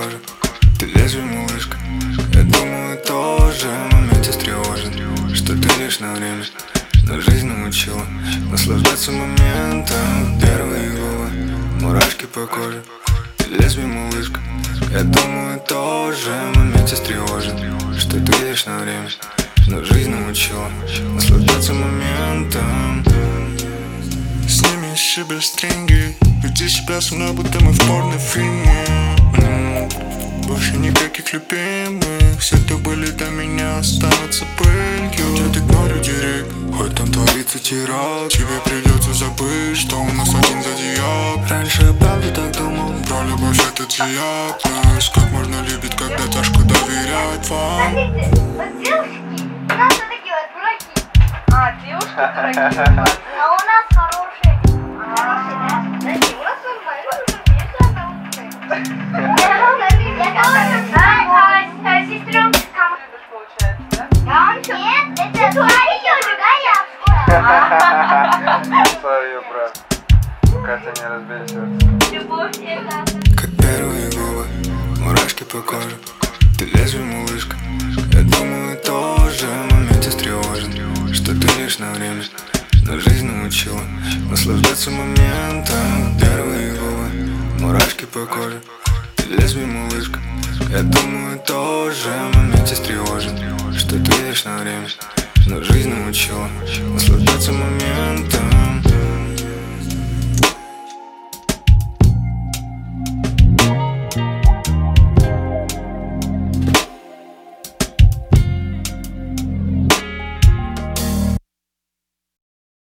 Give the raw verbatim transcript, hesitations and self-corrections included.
коже. Ты лезвие, малышка. Я думаю, тоже в моменте встревожен, что ты лишь на время, но жизнь научила наслаждаться моментом. Первые губы, мурашки по коже. Ты лезвие, малышка. Я думаю, тоже в моменте встревожен, что ты лишь на время, но жизнь научила наслаждаться моментом. Сними с себя стринги, веди себя со мной, будто мы в порнофильме. м-м. Больше никаких любимых, все, кто были до меня, останутся пылью. Я игнорю директ, хоть там творится теракт. Тебе придется забыть, что у нас один зодиак. Раньше я правда так думал, про любовь это диагноз. Как можно любить, когда тяжко доверять вам? Смотрите, вот девушки, у нас вот такие вот дураки. А, девушки дураки у вас. А у нас хорошие. Хорошие, да? Подожди, у нас нормально. Есть одна лучшая. Я тоже знаю, а сестренка. Любишь, получается, да? Да, нет, это твоя другая. Свою, брат. Пока ты не разбери сердце. Любовь всегда. как первые губы, мурашки по коже. Ты лезвие, малышка. Я думаю, тоже в моменте встревожен, что ты лишь на время, но жизнь научила наслаждаться моментом. Первые губы, мурашки по коже. Ты лезвие, малышка. Я думаю, тоже в моменте встревожен, что ты лишь на время, но жизнь научила наслаждаться моментом.